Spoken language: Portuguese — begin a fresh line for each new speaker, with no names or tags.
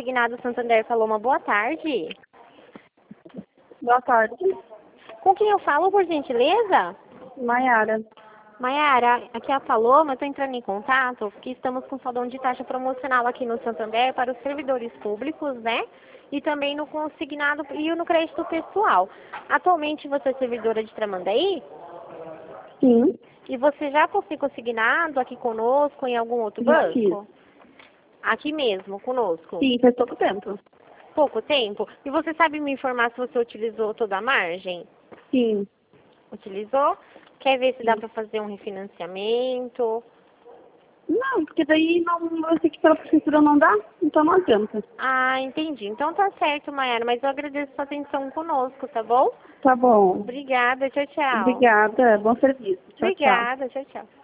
Consignado Santander Paloma, boa tarde.
Boa tarde.
Com quem eu falo, por gentileza?
Maiara.
Maiara, aqui é a Paloma, eu estou entrando em contato porque estamos com saldão de taxa promocional aqui no Santander para os servidores públicos, né? E também no consignado e no crédito pessoal. Atualmente você é servidora de Tramandaí?
Sim.
E você já possui consignado aqui conosco em algum outro
Já fiz.
banco? Aqui mesmo, conosco?
Sim, faz pouco tempo.
Pouco tempo? E você sabe me informar se você utilizou toda a margem?
Sim.
Utilizou? Quer ver se dá
Sim.
para fazer um refinanciamento?
Não, porque daí não, eu sei que pela prefeitura não dá, então não adianta.
Ah, entendi. Então tá certo, Maiara, mas eu agradeço sua atenção conosco, tá bom?
Tá bom.
Obrigada, tchau, tchau.
Obrigada. Bom serviço. Tchau, tchau.
Obrigada, tchau, tchau.